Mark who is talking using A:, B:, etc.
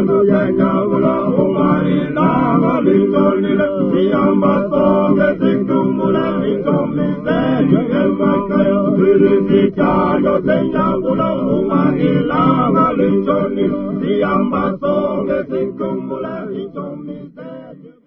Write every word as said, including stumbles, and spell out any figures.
A: Nyagula umari lava lindolile Siyamba songe singumula Ingomise Yemakayo Vilisikayo Nyagula umari lava lindolile Siyamba songe singumula Ingomise